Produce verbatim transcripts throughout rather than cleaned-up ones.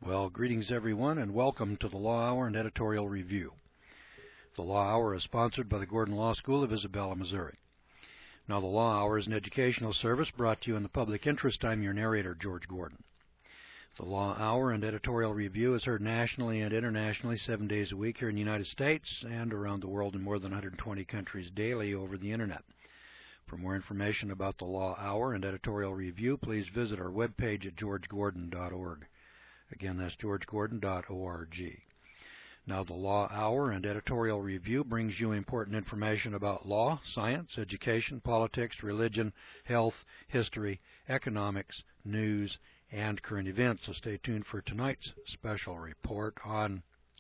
Well, greetings everyone, and welcome to the Law Hour and Editorial Review. The Law Hour is sponsored by the Gordon Law School of Isabella, Missouri. Now, the Law Hour is an educational service brought to you in the public interest. I'm your narrator, George Gordon. The Law Hour and Editorial Review is heard nationally and internationally seven days a week here in the United States and around the world in more than one hundred twenty countries daily over the Internet. For more information about the Law Hour and Editorial Review, please visit our webpage at george gordon dot org. Again, that's george gordon dot org. Now, the Law Hour and Editorial Review brings you important information about law, science, education, politics, religion, health, history, economics, news, and current events. So stay tuned for tonight's special report on,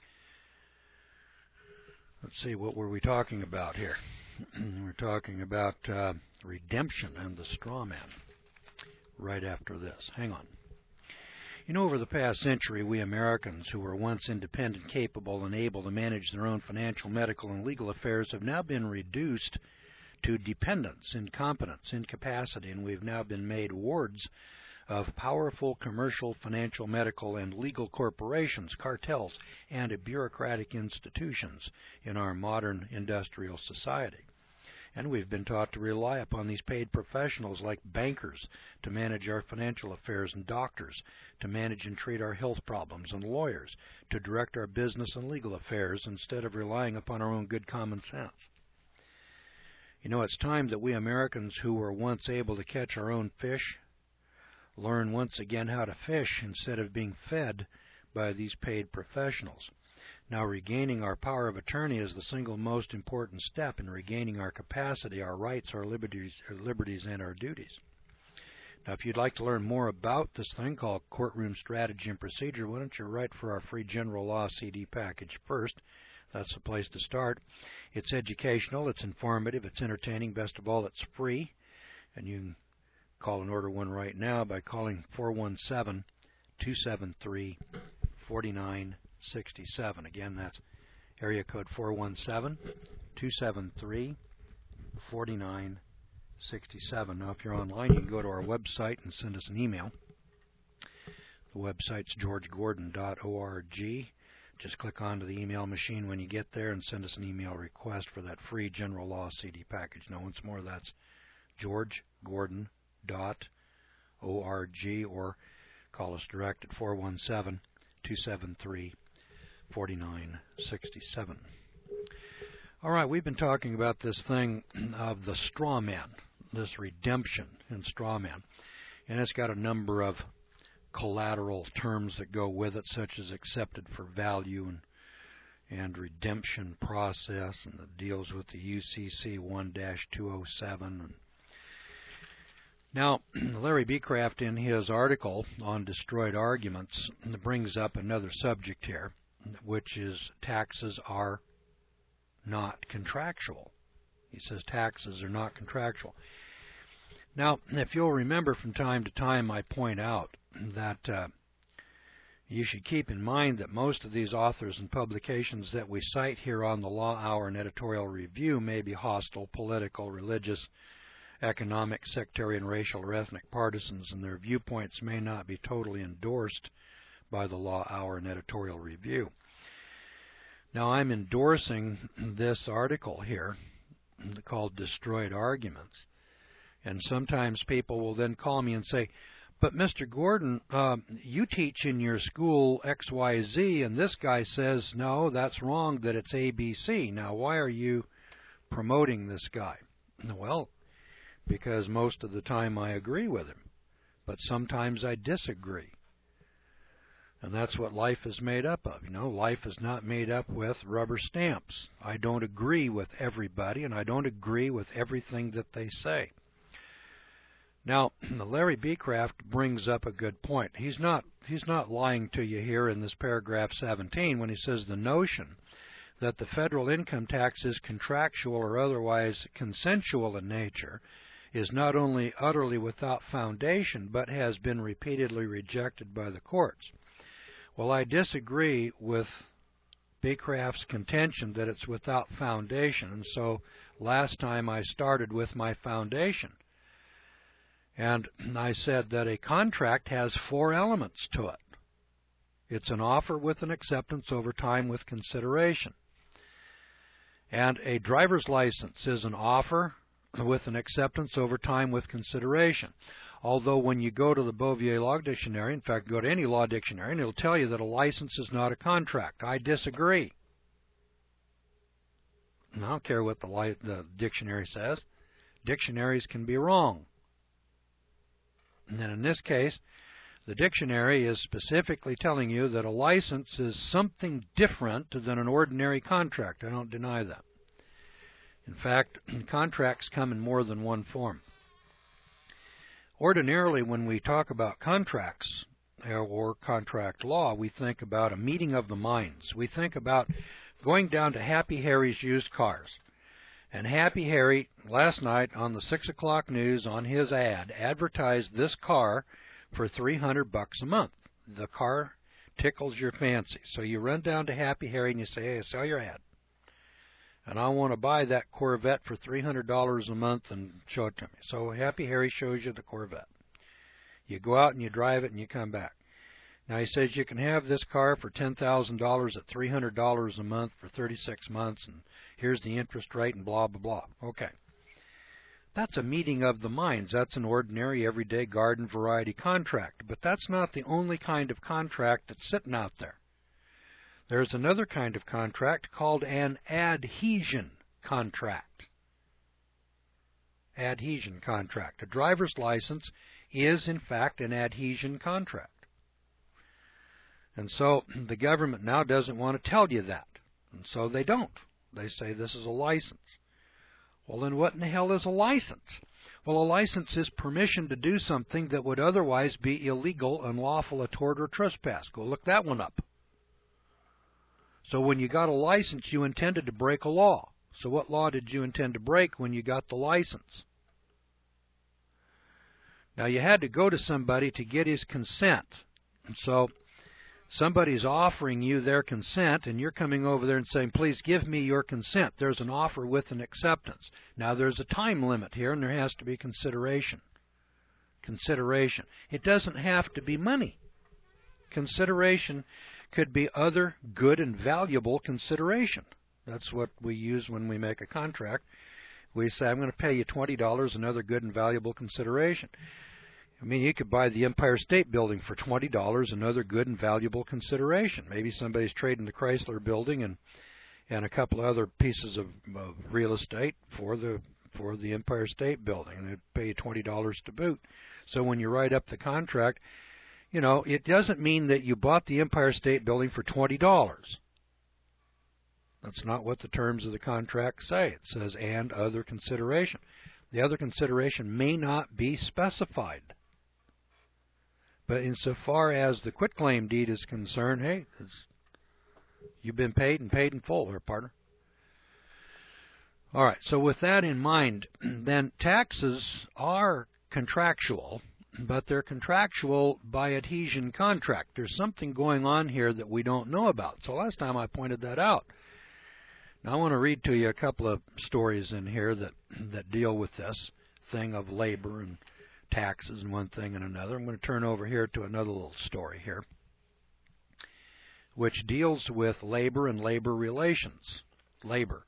let's see, what were we talking about here? We're talking about uh, redemption and the straw man right after this. Hang on. You know, over the past century, we Americans who were once independent, capable, and able to manage their own financial, medical, and legal affairs have now been reduced to dependence, incompetence, incapacity, and we've now been made wards of powerful commercial, financial, medical, and legal corporations, cartels, and bureaucratic institutions in our modern industrial society. And we've been taught to rely upon these paid professionals like bankers to manage our financial affairs, and doctors to manage and treat our health problems, and lawyers to direct our business and legal affairs instead of relying upon our own good common sense. You know, it's time that we Americans who were once able to catch our own fish learn once again how to fish instead of being fed by these paid professionals. Now, regaining our power of attorney is the single most important step in regaining our capacity, our rights, our liberties, our liberties, and our duties. Now, if you'd like to learn more about this thing called Courtroom Strategy and Procedure, why don't you write for our free General Law C D package first? That's the place to start. It's educational, it's informative, it's entertaining. Best of all, it's free. And you can call and order one right now by calling four one seven, two seven three, four nine six seven. Again, that's area code four one seven, two seven three, four nine six seven. Now, if you're online, you can go to our website and send us an email. The website's george gordon dot org. Just click onto the email machine when you get there and send us an email request for that free General Law C D package. Now, once more, that's george gordon dot org, or call us direct at four one seven, two seven three, four nine six seven. All right, we've been talking about this thing of the straw man, this redemption in straw man, and it's got a number of collateral terms that go with it, such as accepted for value and and redemption process, and it deals with the U C C one dash two oh seven. And now, Larry Becraft, in his article on destroyed arguments, brings up another subject here, which is taxes are not contractual. He says taxes are not contractual. Now, if you'll remember, from time to time I point out that uh, you should keep in mind that most of these authors and publications that we cite here on the Law Hour and Editorial Review may be hostile, political, religious, economic, sectarian, racial, or ethnic partisans, and their viewpoints may not be totally endorsed by the Law Hour and Editorial Review. Now, I'm endorsing this article here called Destroyed Arguments, and sometimes people will then call me and say, but Mister Gordon, uh, you teach in your school X Y Z, and this guy says, no, that's wrong, that it's A B C. Now, why are you promoting this guy? Well, because most of the time I agree with him, but sometimes I disagree. And that's what life is made up of. You know, life is not made up with rubber stamps. I don't agree with everybody, and I don't agree with everything that they say. Now, Larry Becraft brings up a good point. He's not, he's not lying to you here in this paragraph seventeen when he says the notion that the federal income tax is contractual or otherwise consensual in nature is not only utterly without foundation, but has been repeatedly rejected by the courts. Well, I disagree with Becraft's contention that it's without foundation, and so last time I started with my foundation. And I said that a contract has four elements to it. It's an offer with an acceptance over time with consideration. And a driver's license is an offer with an acceptance over time with consideration. Although when you go to the Bouvier Law Dictionary, in fact, go to any law dictionary, and it'll tell you that a license is not a contract. I disagree. And I don't care what the, li the dictionary says. Dictionaries can be wrong. And then in this case, the dictionary is specifically telling you that a license is something different than an ordinary contract. I don't deny that. In fact, contracts come in more than one form. Ordinarily, when we talk about contracts or contract law, we think about a meeting of the minds. We think about going down to Happy Harry's used cars. And Happy Harry, last night on the six o'clock news, on his ad, advertised this car for three hundred bucks a month. The car tickles your fancy. So you run down to Happy Harry and you say, hey, I saw your ad, and I want to buy that Corvette for three hundred dollars a month and show it to me. So Happy Harry shows you the Corvette. You go out and you drive it and you come back. Now he says you can have this car for ten thousand dollars at three hundred dollars a month for thirty-six months, and here's the interest rate and blah, blah, blah. Okay. That's a meeting of the minds. That's an ordinary, everyday garden variety contract. But that's not the only kind of contract that's sitting out there. There's another kind of contract called an adhesion contract. Adhesion contract. A driver's license is, in fact, an adhesion contract. And so the government now doesn't want to tell you that. And so they don't. They say this is a license. Well, then what in the hell is a license? Well, a license is permission to do something that would otherwise be illegal, unlawful, a tort, or trespass. Go look that one up. So when you got a license, you intended to break a law. So what law did you intend to break when you got the license? Now, you had to go to somebody to get his consent. And so somebody's offering you their consent, and you're coming over there and saying, please give me your consent. There's an offer with an acceptance. Now, there's a time limit here, and there has to be consideration. Consideration. It doesn't have to be money. Consideration could be other good and valuable consideration. That's what we use when we make a contract. We say, I'm going to pay you twenty dollars, another good and valuable consideration. I mean, you could buy the Empire State Building for twenty dollars, another good and valuable consideration. Maybe somebody's trading the Chrysler Building and and a couple of other pieces of, of real estate for the for the Empire State Building, and they'd pay you twenty dollars to boot. So when you write up the contract, you know, it doesn't mean that you bought the Empire State Building for twenty dollars. That's not what the terms of the contract say. It says, and other consideration. The other consideration may not be specified. But insofar as the quitclaim deed is concerned, hey, it's, you've been paid and paid in full here, partner. All right, so with that in mind, then taxes are contractual, but they're contractual by adhesion contract. There's something going on here that we don't know about. So last time I pointed that out. Now I want to read to you a couple of stories in here that, that deal with this thing of labor and taxes and one thing and another. I'm going to turn over here to another little story here, which deals with labor and labor relations. Labor.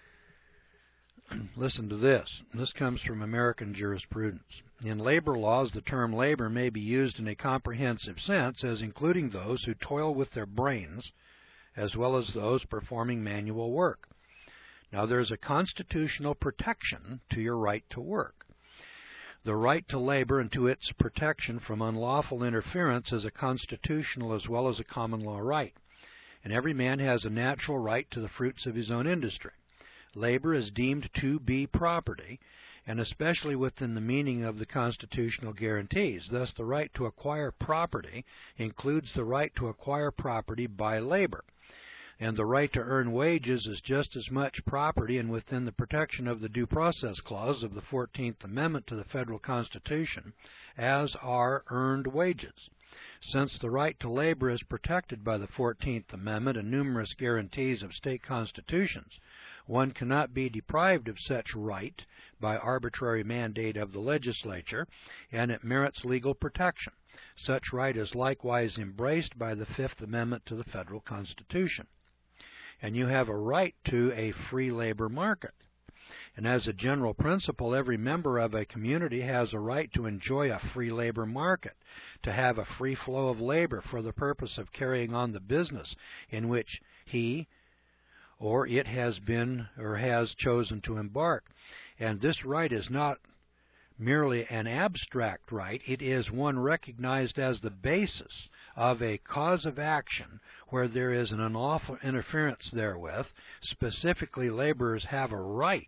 Listen to this. This comes from American jurisprudence. In labor laws, the term labor may be used in a comprehensive sense as including those who toil with their brains, as well as those performing manual work. Now, there's a constitutional protection to your right to work. The right to labor and to its protection from unlawful interference is a constitutional as well as a common law right, and every man has a natural right to the fruits of his own industry. Labor is deemed to be property, and especially within the meaning of the constitutional guarantees. Thus, the right to acquire property includes the right to acquire property by labor. And the right to earn wages is just as much property and within the protection of the Due Process Clause of the fourteenth Amendment to the Federal Constitution as are earned wages. Since the right to labor is protected by the fourteenth Amendment and numerous guarantees of state constitutions, one cannot be deprived of such right by arbitrary mandate of the legislature, and it merits legal protection. Such right is likewise embraced by the Fifth Amendment to the Federal Constitution. And you have a right to a free labor market. And as a general principle, every member of a community has a right to enjoy a free labor market, to have a free flow of labor for the purpose of carrying on the business in which he or it has been or has chosen to embark. And this right is not merely an abstract right, it is one recognized as the basis of a cause of action where there is an unlawful interference therewith. Specifically, laborers have a right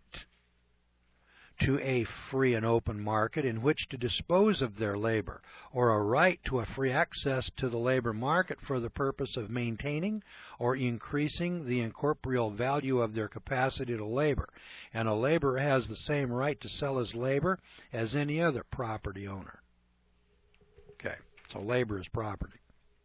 to a free and open market in which to dispose of their labor, or a right to a free access to the labor market for the purpose of maintaining or increasing the incorporeal value of their capacity to labor. And a laborer has the same right to sell his labor as any other property owner. Okay, so labor is property.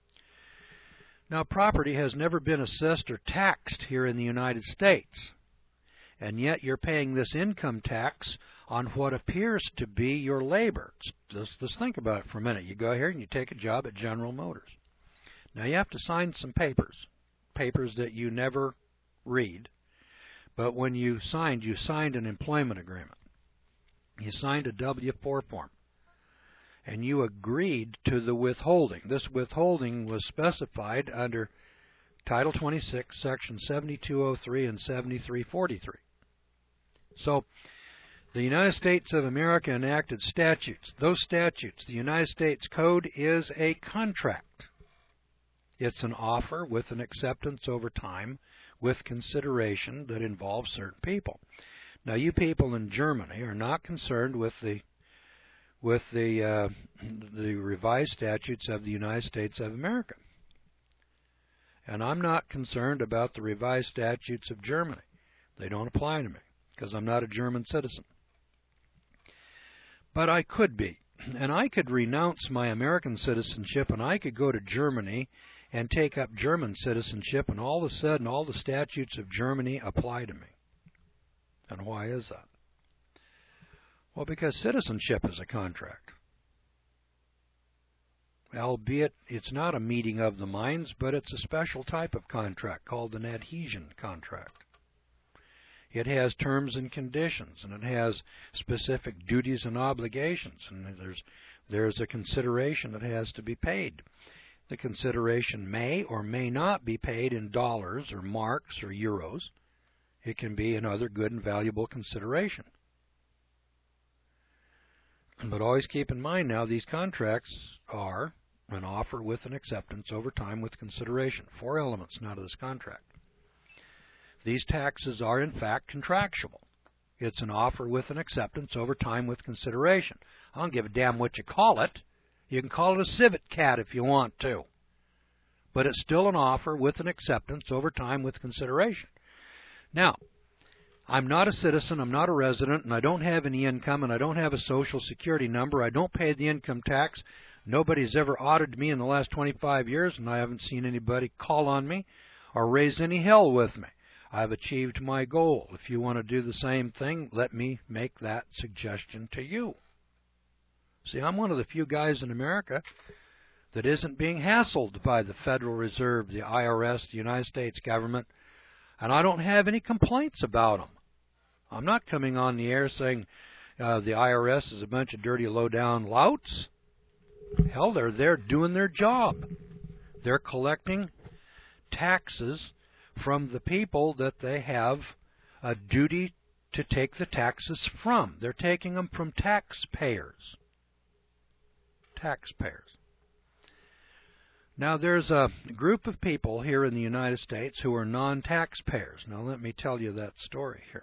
Now, property has never been assessed or taxed here in the United States. And yet you're paying this income tax on what appears to be your labor. Just, just think about it for a minute. You go here and you take a job at General Motors. Now you have to sign some papers, papers that you never read. But when you signed, you signed an employment agreement. You signed a W four form. And you agreed to the withholding. This withholding was specified under Title twenty-six, Section seventy-two oh three and seventy-three forty-three. So, the United States of America enacted statutes. Those statutes, the United States Code, is a contract. It's an offer with an acceptance over time with consideration that involves certain people. Now, you people in Germany are not concerned with the with the uh, the revised statutes of the United States of America. And I'm not concerned about the revised statutes of Germany. They don't apply to me because I'm not a German citizen. But I could be. And I could renounce my American citizenship and I could go to Germany and take up German citizenship, and all of a sudden all the statutes of Germany apply to me. And why is that? Well, because citizenship is a contract. Albeit it's not a meeting of the minds, but it's a special type of contract called an adhesion contract. It has terms and conditions, and it has specific duties and obligations, and there's there's a consideration that has to be paid. The consideration may or may not be paid in dollars or marks or euros. It can be another good and valuable consideration. But always keep in mind now, these contracts are an offer with an acceptance over time with consideration. Four elements now to this contract. These taxes are in fact contractual. It's an offer with an acceptance over time with consideration. I don't give a damn what you call it. You can call it a civet cat if you want to. But it's still an offer with an acceptance over time with consideration. Now, I'm not a citizen, I'm not a resident, and I don't have any income, and I don't have a social security number. I don't pay the income tax. Nobody's ever audited me in the last twenty-five years, and I haven't seen anybody call on me or raise any hell with me. I've achieved my goal. If you want to do the same thing, let me make that suggestion to you. See, I'm one of the few guys in America that isn't being hassled by the Federal Reserve, the I R S, the United States government, and I don't have any complaints about them. I'm not coming on the air saying uh, the I R S is a bunch of dirty, low-down louts. Hell, they're there doing their job. They're collecting taxes from the people that they have a duty to take the taxes from. They're taking them from taxpayers. Taxpayers. Now, there's a group of people here in the United States who are non-taxpayers. Now, let me tell you that story here.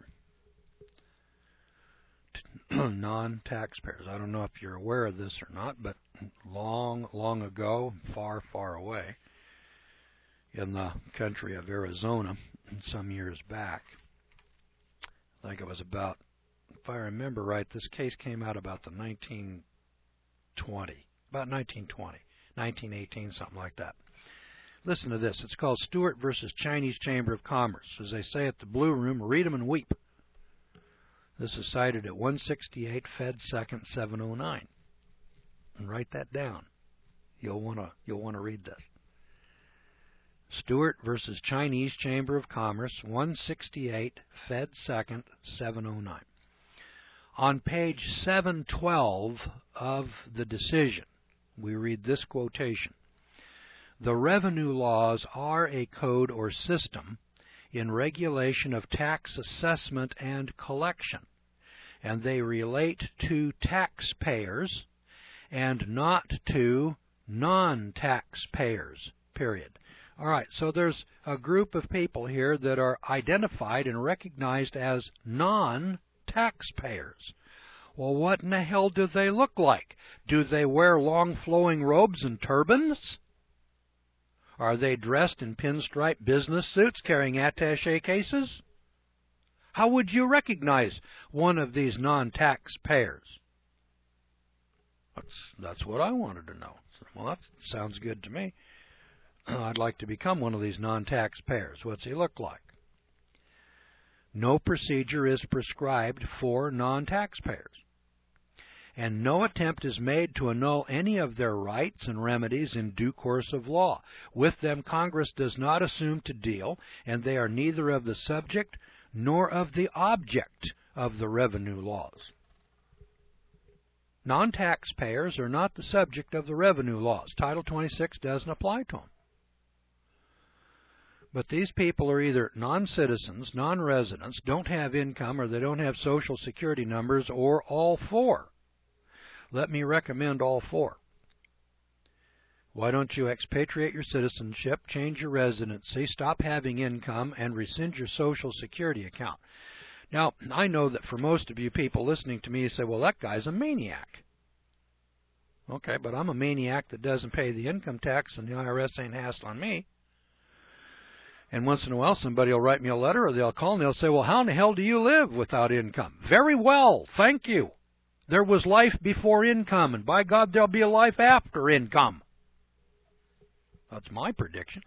Non-taxpayers. I don't know if you're aware of this or not, but long, long ago, far, far away, in the country of Arizona, some years back, I think it was about, if I remember right, this case came out about the nineteen twenty, about nineteen twenty, nineteen eighteen, something like that. Listen to this. It's called Stewart versus Chinese Chamber of Commerce. As they say at the Blue Room, read them and weep. This is cited at one sixty-eight Fed Second seven oh nine. And write that down. You'll want to you'll want to read this. Stewart versus Chinese Chamber of Commerce, one sixty-eight, Fed Second, seven oh nine. On page seven twelve of the decision, we read this quotation. The revenue laws are a code or system in regulation of tax assessment and collection, and they relate to taxpayers and not to non-taxpayers, period. All right, so there's a group of people here that are identified and recognized as non-taxpayers. Well, what in the hell do they look like? Do they wear long flowing robes and turbans? Are they dressed in pinstripe business suits carrying attaché cases? How would you recognize one of these non-taxpayers? That's, that's what I wanted to know. Well, that sounds good to me. I'd like to become one of these non-taxpayers. What's he look like? No procedure is prescribed for non-taxpayers, and no attempt is made to annul any of their rights and remedies in due course of law. With them Congress does not assume to deal, and they are neither of the subject nor of the object of the revenue laws. Non-taxpayers are not the subject of the revenue laws. Title twenty-six doesn't apply to them. But these people are either non-citizens, non-residents, don't have income, or they don't have Social Security numbers, or all four. Let me recommend all four. Why don't you expatriate your citizenship, change your residency, stop having income, and rescind your Social Security account? Now, I know that for most of you people listening to me, you say, well, that guy's a maniac. Okay, but I'm a maniac that doesn't pay the income tax, and the I R S ain't hassling me. And once in a while, somebody will write me a letter, or they'll call and they'll say, well, how in the hell do you live without income? Very well, thank you. There was life before income, and by God, there'll be a life after income. That's my prediction.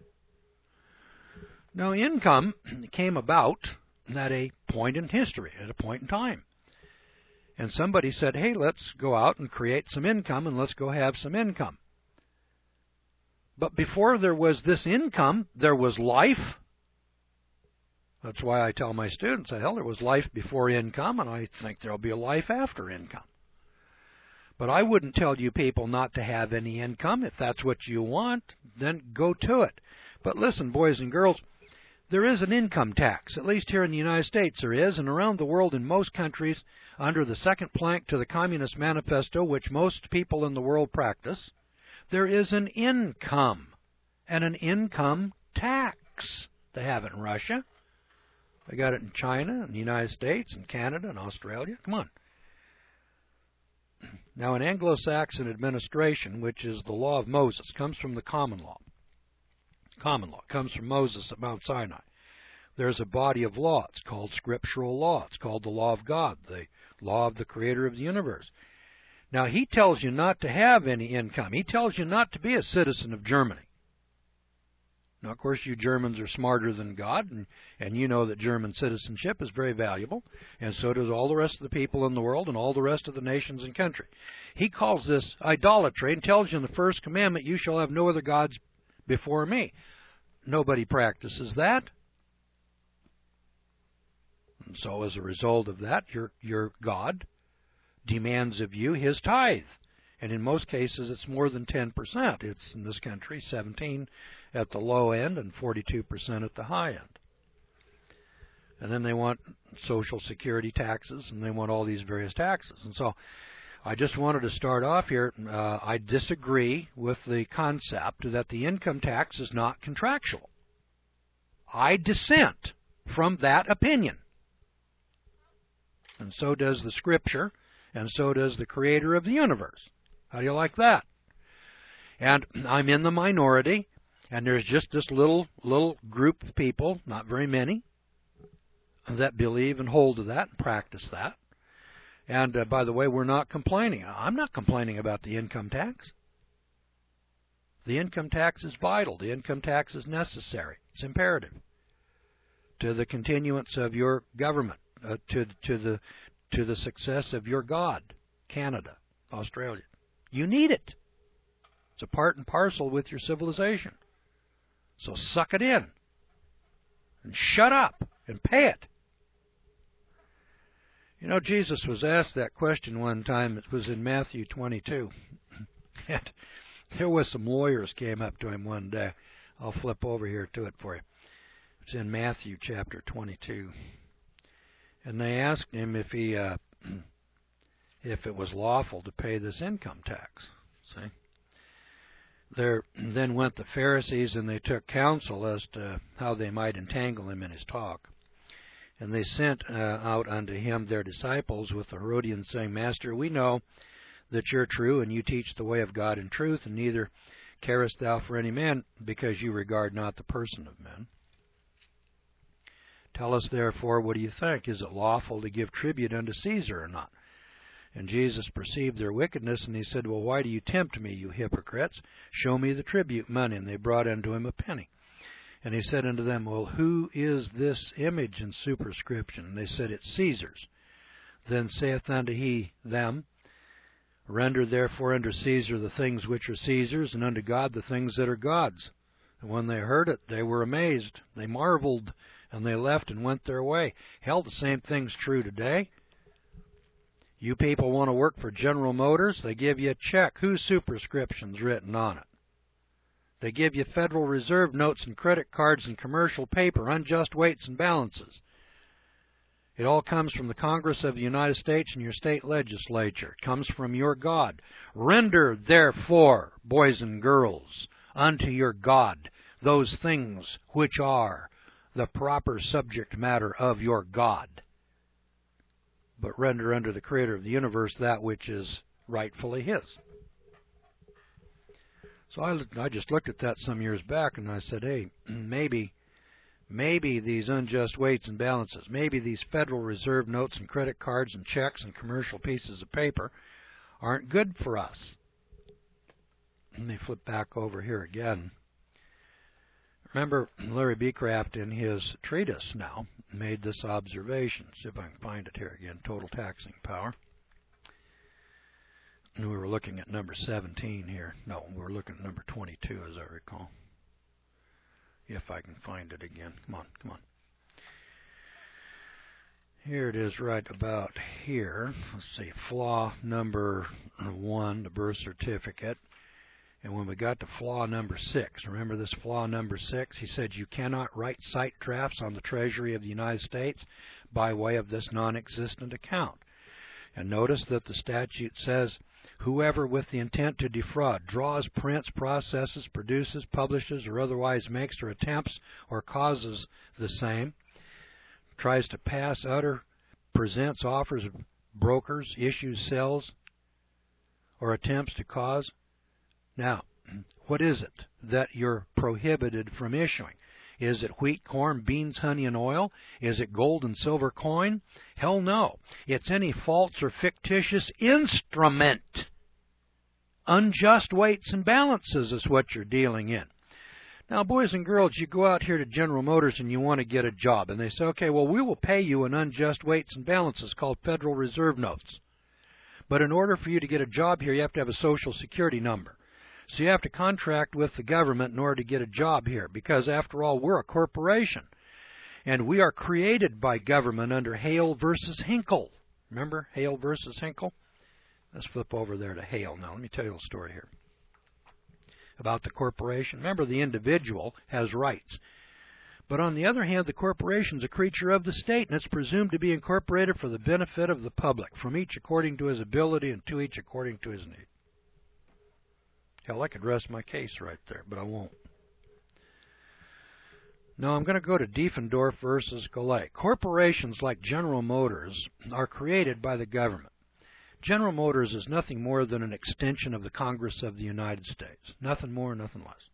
Now, income came about at a point in history, at a point in time. And somebody said, hey, let's go out and create some income, and let's go have some income. But before there was this income, there was life. That's why I tell my students, hell, there was life before income, and I think there'll be a life after income. But I wouldn't tell you people not to have any income. If that's what you want, then go to it. But listen, boys and girls, there is an income tax, at least here in the United States there is, and around the world in most countries, under the second plank to the Communist Manifesto, which most people in the world practice, there is an income and an income tax. They have it in Russia. They got it in China and the United States and Canada and Australia. Come on. Now, an Anglo-Saxon administration, which is the law of Moses, comes from the common law. Common law comes from Moses at Mount Sinai. There's a body of law. It's called scriptural law. It's called the law of God, the law of the creator of the universe. Now, he tells you not to have any income. He tells you not to be a citizen of Germany. Now, of course, you Germans are smarter than God, and, and you know that German citizenship is very valuable, and so does all the rest of the people in the world and all the rest of the nations and country. He calls this idolatry and tells you in the first commandment, you shall have no other gods before me. Nobody practices that. And so as a result of that, your, your God demands of you his tithe. And in most cases, it's more than ten percent. It's, in this country, seventeen at the low end and forty-two percent at the high end. And then they want Social Security taxes, and they want all these various taxes. And so I just wanted to start off here. Uh, I disagree with the concept that the income tax is not contractual. I dissent from that opinion. And so does the Scripture, and so does the Creator of the universe. How do you like that? And I'm in the minority, and there's just this little little group of people, not very many, that believe and hold to that and practice that. And uh, by the way, we're not complaining. I'm not complaining about the income tax. The income tax is vital. The income tax is necessary. It's imperative to the continuance of your government, uh, to to the to the success of your God, Canada, Australia. You need it. It's a part and parcel with your civilization. So suck it in. And shut up and pay it. You know, Jesus was asked that question one time. It was in Matthew twenty-two. And there was some lawyers came up to him one day. I'll flip over here to it for you. It's in Matthew chapter twenty-two. And they asked him if he, uh, if it was lawful to pay this income tax. See? There then went the Pharisees, and they took counsel as to how they might entangle him in his talk. And they sent uh, out unto him their disciples with the Herodians, saying, Master, we know that you're true, and you teach the way of God in truth, and neither carest thou for any man, because you regard not the person of men. Tell us therefore, what do you think? Is it lawful to give tribute unto Caesar or not? And Jesus perceived their wickedness, and he said, Well, why do you tempt me, you hypocrites? Show me the tribute money. And they brought unto him a penny. And he said unto them, Well, who is this image and superscription? And they said, It's Caesar's. Then saith unto he them, Render therefore unto Caesar the things which are Caesar's, and unto God the things that are God's. And when they heard it, they were amazed. They marveled, and they left and went their way. Hell, the same thing's true today. You people want to work for General Motors, they give you a check. Whose superscription's written on it? They give you Federal Reserve notes and credit cards and commercial paper, unjust weights and balances. It all comes from the Congress of the United States and your state legislature. It comes from your God. Render, therefore, boys and girls, unto your God those things which are the proper subject matter of your God. But render unto the Creator of the universe that which is rightfully His. So I, I just looked at that some years back, and I said, hey, maybe, maybe these unjust weights and balances, maybe these Federal Reserve notes and credit cards and checks and commercial pieces of paper aren't good for us. Let me flip back over here again. Remember, Larry B. Craft in his treatise now made this observation. See if I can find it here again. Total taxing power. And we were looking at number seventeen here. No, we were looking at number twenty-two, as I recall. If I can find it again. Come on, come on. Here it is right about here. Let's see. Flaw number one, the birth certificate. And when we got to flaw number six, remember this flaw number six? He said you cannot write sight drafts on the Treasury of the United States by way of this non-existent account. And notice that the statute says, whoever with the intent to defraud draws, prints, processes, produces, publishes, or otherwise makes or attempts or causes the same, tries to pass, utter, presents, offers, brokers, issues, sells, or attempts to cause. Now, what is it that you're prohibited from issuing? Is it wheat, corn, beans, honey, and oil? Is it gold and silver coin? Hell no. It's any false or fictitious instrument. Unjust weights and balances is what you're dealing in. Now, boys and girls, you go out here to General Motors and you want to get a job. And they say, okay, well, we will pay you in unjust weights and balances called Federal Reserve notes. But in order for you to get a job here, you have to have a Social Security number. So you have to contract with the government in order to get a job here, because after all, we're a corporation. And we are created by government under Hale versus Hinkle. Remember Hale versus Hinkle? Let's flip over there to Hale now. Let me tell you a story here about the corporation. Remember, the individual has rights. But on the other hand, the corporation is a creature of the state, and it's presumed to be incorporated for the benefit of the public, from each according to his ability and to each according to his need. Hell, I could rest my case right there, but I won't. Now I'm going to go to Diefendorf versus Gallet. Corporations like General Motors are created by the government. General Motors is nothing more than an extension of the Congress of the United States. Nothing more, nothing less.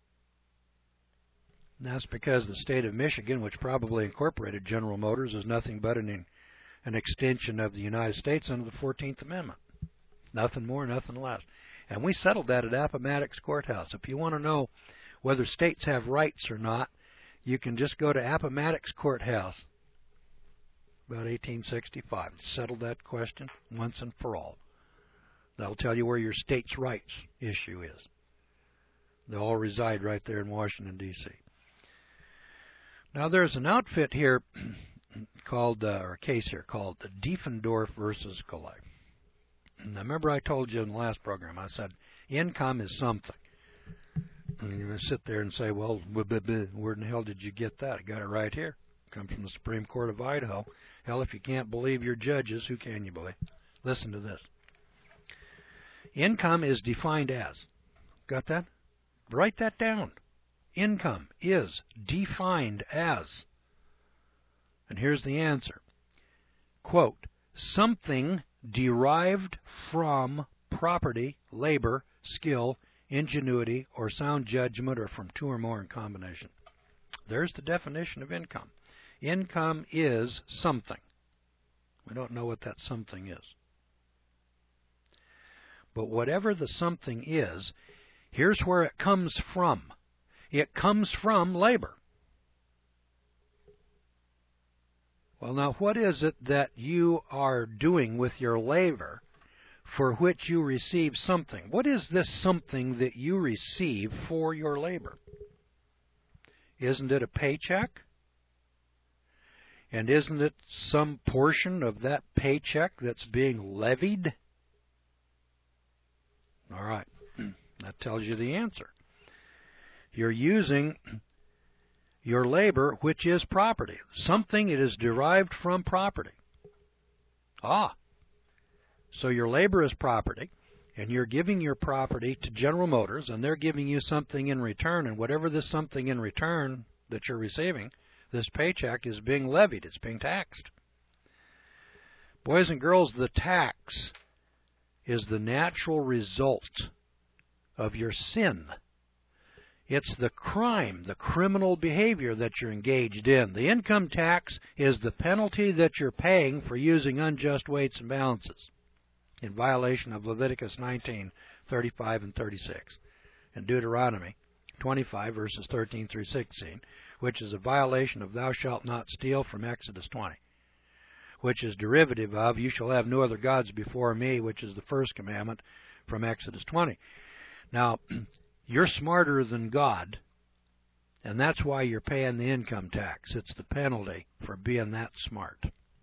And that's because the state of Michigan, which probably incorporated General Motors, is nothing but an, an extension of the United States under the fourteenth Amendment. Nothing more, nothing less. And we settled that at Appomattox Courthouse. If you want to know whether states have rights or not, you can just go to Appomattox Courthouse about eighteen sixty-five. Settled that question once and for all. That'll tell you where your state's rights issue is. They all reside right there in Washington, D C Now, there's an outfit here called, uh, or a case here called the Diefendorf versus Galay. Now, remember I told you in the last program, I said income is something. And you're going to sit there and say, well, where in the hell did you get that? I got it right here. It comes from the Supreme Court of Idaho. Hell, if you can't believe your judges, who can you believe? Listen to this. Income is defined as. Got that? Write that down. Income is defined as. And here's the answer. Quote, something derived from property, labor, skill, ingenuity, or sound judgment, or from two or more in combination. There's the definition of income. Income is something. We don't know what that something is. But whatever the something is, here's where it comes from. It comes from labor. Well, now, what is it that you are doing with your labor for which you receive something? What is this something that you receive for your labor? Isn't it a paycheck? And isn't it some portion of that paycheck that's being levied? All right, that tells you the answer. You're using your labor, which is property. Something that is derived from property. Ah, so your labor is property, and you're giving your property to General Motors, and they're giving you something in return, and whatever this something in return that you're receiving, this paycheck is being levied. It's being taxed. Boys and girls, the tax is the natural result of your sin. It's the crime, the criminal behavior that you're engaged in. The income tax is the penalty that you're paying for using unjust weights and balances in violation of Leviticus nineteen, thirty-five and thirty-six, and Deuteronomy twenty-five, verses thirteen through sixteen, which is a violation of thou shalt not steal from Exodus twenty, which is derivative of you shall have no other gods before me, which is the first commandment from Exodus twenty. Now, you're smarter than God, and that's why you're paying the income tax. It's the penalty for being that smart.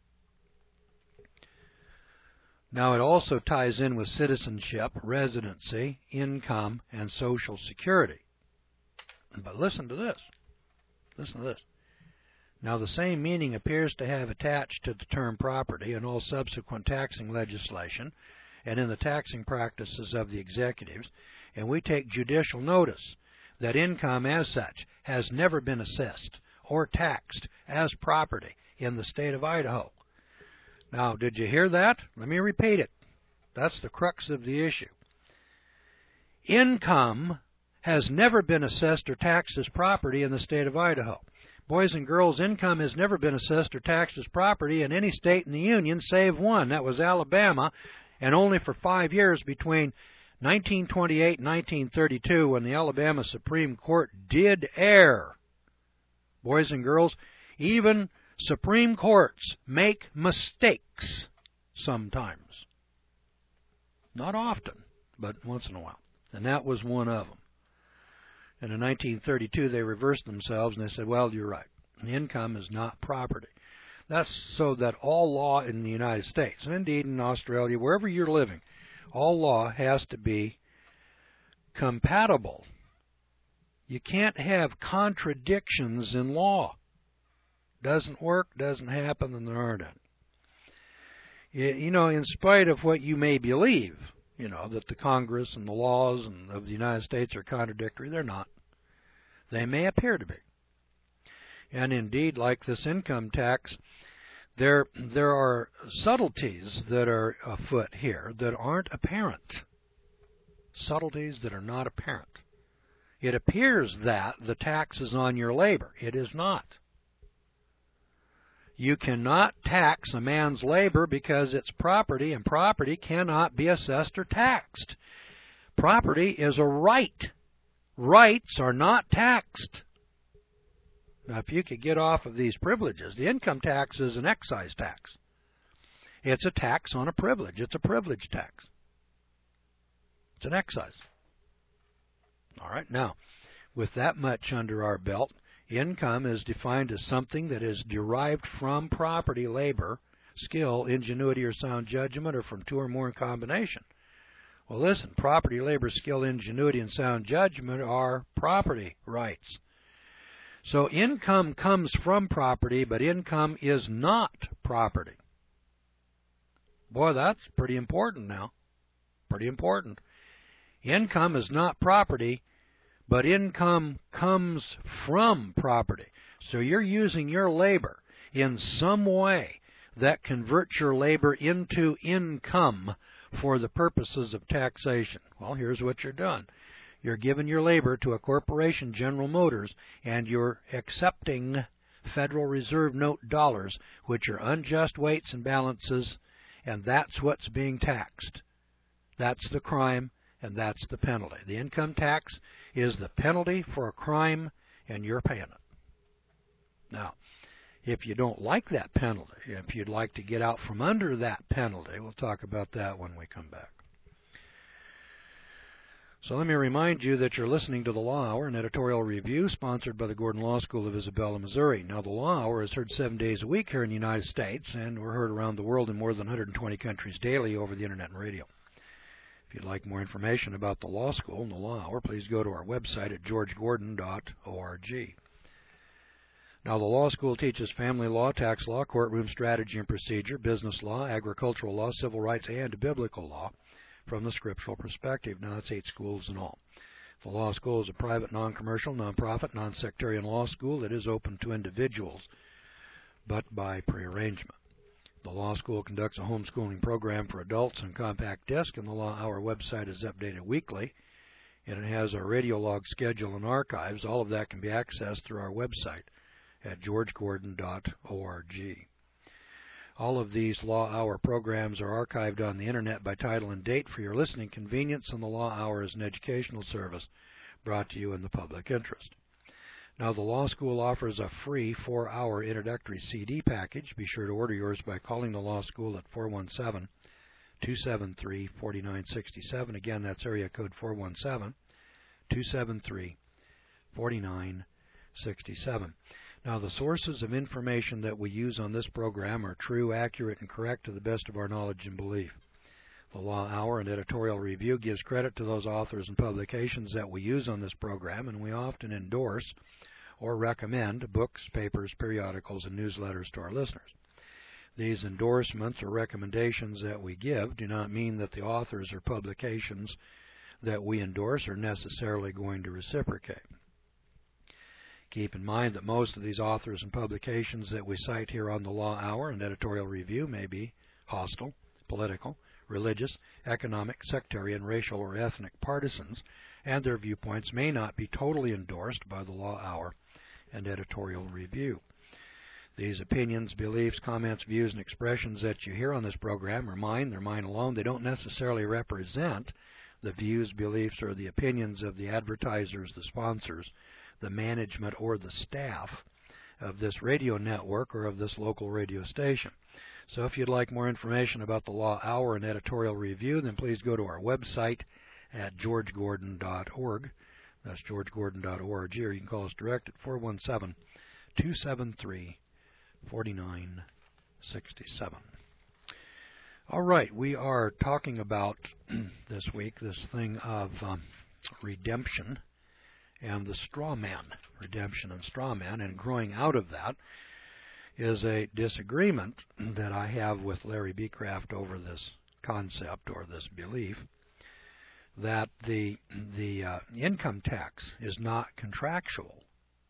Now, it also ties in with citizenship, residency, income, and Social Security. But listen to this. Listen to this. Now, the same meaning appears to have attached to the term property in all subsequent taxing legislation and in the taxing practices of the executives, and we take judicial notice that income as such has never been assessed or taxed as property in the state of Idaho. Now, did you hear that? Let me repeat it. That's the crux of the issue. Income has never been assessed or taxed as property in the state of Idaho. Boys and girls, income has never been assessed or taxed as property in any state in the Union save one. That was Alabama, and only for five years between nineteen twenty-eight and nineteen thirty-two, when the Alabama Supreme Court did err. Boys and girls, even Supreme Courts make mistakes sometimes. Not often, but once in a while. And that was one of them. And in nineteen thirty-two, they reversed themselves and they said, well, you're right. Income is not property. That's so that all law in the United States, and indeed in Australia, wherever you're living, all law has to be compatible. You can't have contradictions in law. Doesn't work, doesn't happen, and there aren't any. You know, in spite of what you may believe, you know, that the Congress and the laws and of the United States are contradictory, they're not. They may appear to be. And indeed, like this income tax, There, there are subtleties that are afoot here that aren't apparent. Subtleties that are not apparent. It appears that the tax is on your labor. It is not. You cannot tax a man's labor because it's property, and property cannot be assessed or taxed. Property is a right. Rights are not taxed. Now, if you could get off of these privileges, the income tax is an excise tax. It's a tax on a privilege. It's a privilege tax. It's an excise. All right, now, with that much under our belt, income is defined as something that is derived from property, labor, skill, ingenuity, or sound judgment, or from two or more in combination. Well, listen, property, labor, skill, ingenuity, and sound judgment are property rights. So income comes from property, but income is not property. Boy, that's pretty important now. Pretty important. Income is not property, but income comes from property. So you're using your labor in some way that converts your labor into income for the purposes of taxation. Well, here's what you're doing. You're giving your labor to a corporation, General Motors, and you're accepting Federal Reserve note dollars, which are unjust weights and balances, and that's what's being taxed. That's the crime, and that's the penalty. The income tax is the penalty for a crime, and you're paying it. Now, if you don't like that penalty, if you'd like to get out from under that penalty, we'll talk about that when we come back. So let me remind you that you're listening to the Law Hour, an editorial review sponsored by the Gordon Law School of Isabella, Missouri. Now, the Law Hour is heard seven days a week here in the United States, and we're heard around the world in more than one hundred twenty countries daily over the Internet and radio. If you'd like more information about the Law School and the Law Hour, please go to our website at george gordon dot org. Now, the law school teaches family law, tax law, courtroom strategy and procedure, business law, agricultural law, civil rights, and biblical law from the scriptural perspective. Now, that's eight schools in all. The law school is a private, non-commercial, non-profit, non-sectarian law school that is open to individuals, but by prearrangement. The law school conducts a homeschooling program for adults on compact disc, and the Law Hour website is updated weekly, and it has our radio log schedule and archives. All of that can be accessed through our website at george gordon dot org. All of these Law Hour programs are archived on the Internet by title and date for your listening convenience, and the Law Hour is an educational service brought to you in the public interest. Now, the Law School offers a free four-hour introductory C D package. Be sure to order yours by calling the Law School at four one seven, two seven three, four nine six seven. Again, that's area code four one seven, two seven three, four nine six seven. Now, the sources of information that we use on this program are true, accurate, and correct to the best of our knowledge and belief. The Law Hour and editorial review gives credit to those authors and publications that we use on this program, and we often endorse or recommend books, papers, periodicals, and newsletters to our listeners. These endorsements or recommendations that we give do not mean that the authors or publications that we endorse are necessarily going to reciprocate. Keep in mind that most of these authors and publications that we cite here on the Law Hour and editorial review may be hostile, political, religious, economic, sectarian, racial, or ethnic partisans, and their viewpoints may not be totally endorsed by the Law Hour and editorial review. These opinions, beliefs, comments, views, and expressions that you hear on this program are mine. They're mine alone. They don't necessarily represent the views, beliefs, or the opinions of the advertisers, the sponsors, the management, or the staff of this radio network or of this local radio station. So if you'd like more information about the Law Hour and editorial review, then please go to our website at george gordon dot org. That's george gordon dot org, or you can call us direct at four one seven, two seven three, four nine six seven. All right, we are talking about this week this thing of um, redemption and the straw man, redemption and straw man, and growing out of that is a disagreement that I have with Larry Becraft over this concept or this belief that the the uh, income tax is not contractual.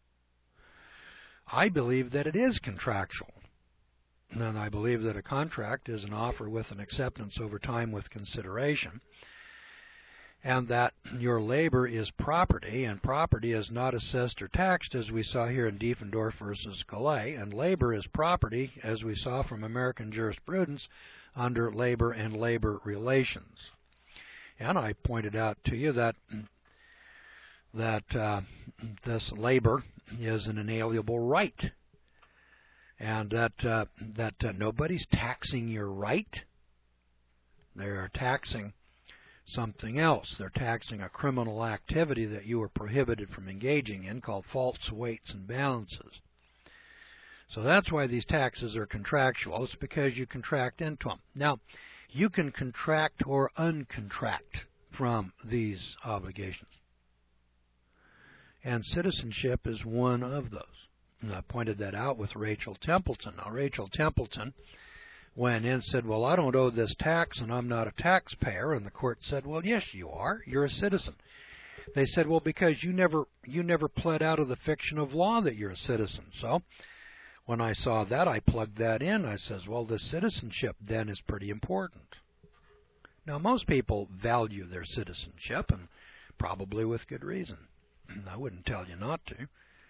I believe that it is contractual, and I believe that a contract is an offer with an acceptance over time with consideration, and that your labor is property, and property is not assessed or taxed, as we saw here in Diefendorf versus Gallet, and labor is property, as we saw from American jurisprudence, under labor and labor relations. And I pointed out to you that that uh, this labor is an inalienable right, and that uh, that uh, nobody's taxing your right. They are taxing something else. They're taxing a criminal activity that you were prohibited from engaging in called false weights and balances. So that's why these taxes are contractual. It's because you contract into them. Now, you can contract or uncontract from these obligations. And citizenship is one of those. And I pointed that out with Rachel Templeton. Now, Rachel Templeton went in and said, well, I don't owe this tax and I'm not a taxpayer. And the court said, well, yes, you are. You're a citizen. They said, well, because you never you never pled out of the fiction of law that you're a citizen. So when I saw that, I plugged that in. I says, well, the citizenship then is pretty important. Now, most people value their citizenship, and probably with good reason. I wouldn't tell you not to.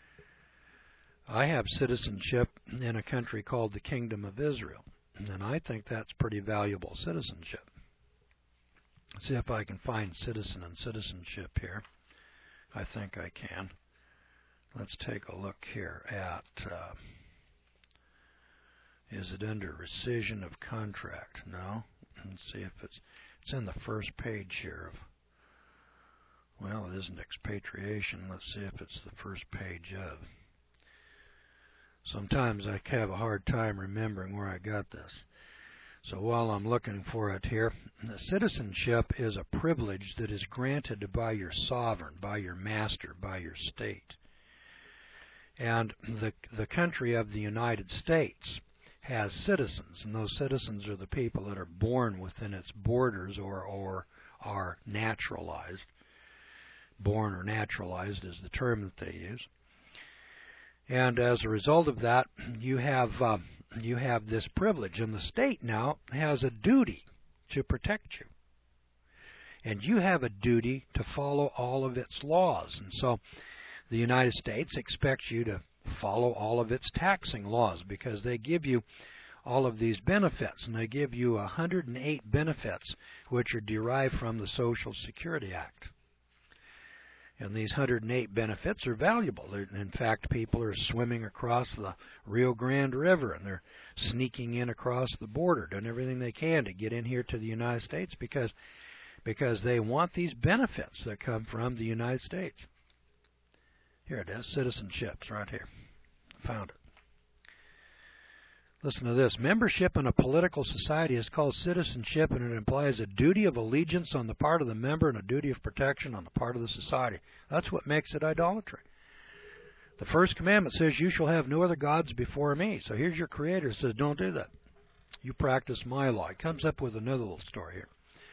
I have citizenship in a country called the Kingdom of Israel, and I think that's pretty valuable citizenship. Let's see if I can find citizen and citizenship here. I think I can. Let's take a look here at, uh, is it under rescission of contract? No. Let's see if it's, it's in the first page here. Of, well, it isn't expatriation. Let's see if it's the first page of. Sometimes I have a hard time remembering where I got this. So while I'm looking for it here, the citizenship is a privilege that is granted by your sovereign, by your master, by your state. And the, the country of the United States has citizens, and those citizens are the people that are born within its borders or, or are naturalized. Born or naturalized is the term that they use. And as a result of that, you have uh, you have this privilege, and the state now has a duty to protect you. And you have a duty to follow all of its laws. And so the United States expects you to follow all of its taxing laws because they give you all of these benefits, and they give you one hundred eight benefits which are derived from the Social Security Act. And these one hundred eight benefits are valuable. In fact, people are swimming across the Rio Grande River, and they're sneaking in across the border, doing everything they can to get in here to the United States because, because they want these benefits that come from the United States. Here it is, citizenships, right here. Found it. Listen to this. Membership in a political society is called citizenship, and it implies a duty of allegiance on the part of the member and a duty of protection on the part of the society. That's what makes it idolatry. The first commandment says, you shall have no other gods before me. So here's your creator who says, don't do that. You practice my law. He comes up with another little story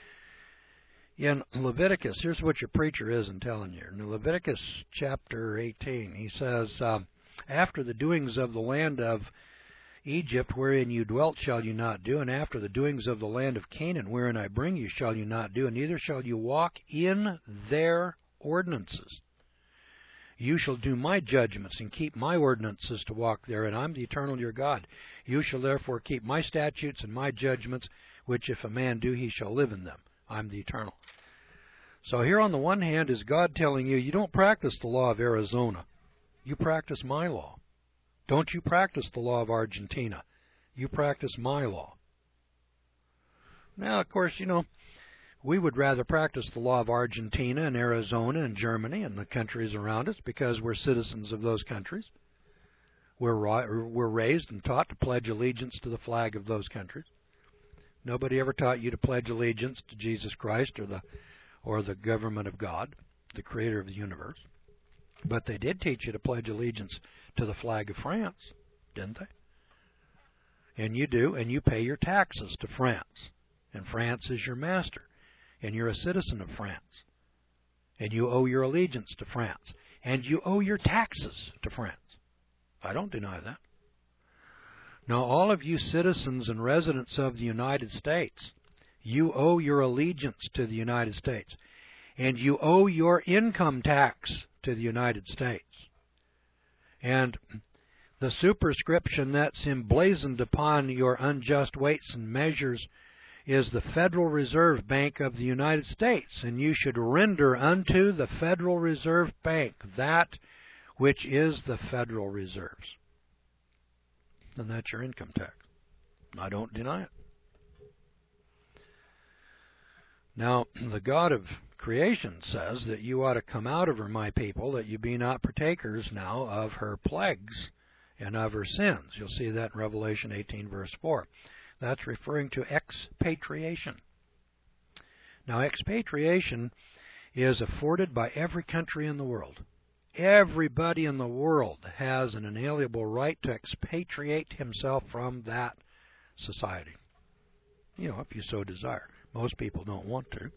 here. In Leviticus, here's what your preacher isn't telling you. In Leviticus chapter eighteen, he says, uh, after the doings of the land of Egypt, wherein you dwelt, shall you not do, and after the doings of the land of Canaan, wherein I bring you, shall you not do, and neither shall you walk in their ordinances. You shall do my judgments and keep my ordinances to walk there, and I'm the eternal your God. You shall therefore keep my statutes and my judgments, which if a man do, he shall live in them. I'm the eternal. So here on the one hand is God telling you, you don't practice the law of Arizona. You practice my law. Don't you practice the law of Argentina. You practice my law. Now, of course, you know, we would rather practice the law of Argentina and Arizona and Germany and the countries around us because we're citizens of those countries. We're, we're raised and taught to pledge allegiance to the flag of those countries. Nobody ever taught you to pledge allegiance to Jesus Christ or the, or the government of God, the creator of the universe. But they did teach you to pledge allegiance to the flag of France, didn't they? And you do, and you pay your taxes to France. And France is your master. And you're a citizen of France. And you owe your allegiance to France. And you owe your taxes to France. I don't deny that. Now, all of you citizens and residents of the United States, you owe your allegiance to the United States. And you owe your income tax to the United States. And the superscription that's emblazoned upon your unjust weights and measures is the Federal Reserve Bank of the United States, and you should render unto the Federal Reserve Bank that which is the Federal Reserve's. And that's your income tax. I don't deny it. Now, the God of creation says that you ought to come out of her, my people, that you be not partakers now of her plagues and of her sins. You'll see that in Revelation eighteen, verse four. That's referring to expatriation. Now, expatriation is afforded by every country in the world. Everybody in the world has an inalienable right to expatriate himself from that society. You know, if you so desire. Most people don't want to.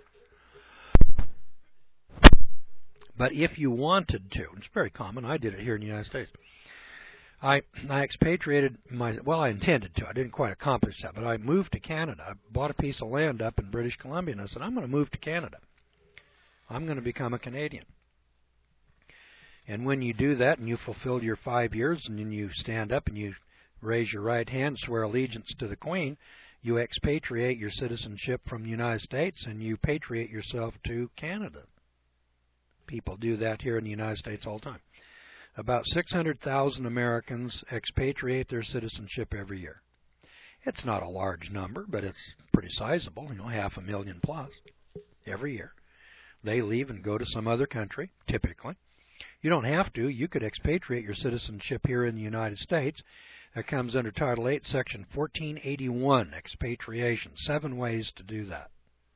But if you wanted to, it's very common. I did it here in the United States. I, I expatriated my, well, I intended to. I didn't quite accomplish that, but I moved to Canada. I bought a piece of land up in British Columbia, and I said, I'm going to move to Canada. I'm going to become a Canadian. And when you do that and you fulfill your five years and then you stand up and you raise your right hand, swear allegiance to the Queen, you expatriate your citizenship from the United States and you patriate yourself to Canada. People do that here in the United States all the time. About six hundred thousand Americans expatriate their citizenship every year. It's not a large number, but it's pretty sizable, you know, half a million plus every year. They leave and go to some other country, typically. You don't have to. You could expatriate your citizenship here in the United States. That comes under Title eight, Section fourteen eighty-one, expatriation. Seven ways to do that.